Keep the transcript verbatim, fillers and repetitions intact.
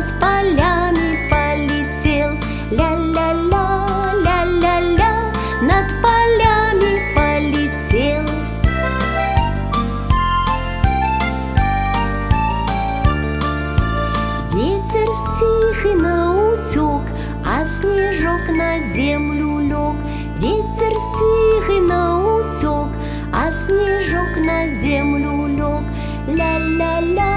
над полями полетел. Ля-ля-ля, ля-ля-ля, над полями полетел. Ветер тихий наутек, а снежок на землю лег. Ветер тихий наутек, а снежок на землю лег. Ля-ля-ля,